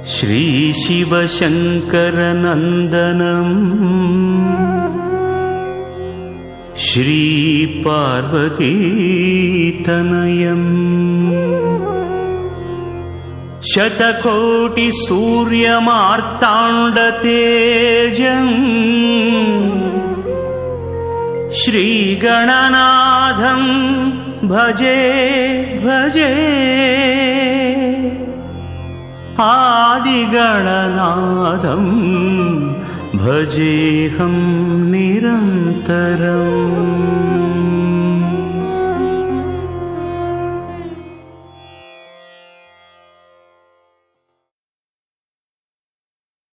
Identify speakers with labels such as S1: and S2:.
S1: श्री शिवशङ्करनन्दनं श्री पार्वतीतनयम् शतकोटि सूर्यमार्ताण्डतेजम् श्रीगणनाथं भजे भजे आदिगणनाथं भजेऽहं निरन्तरम्।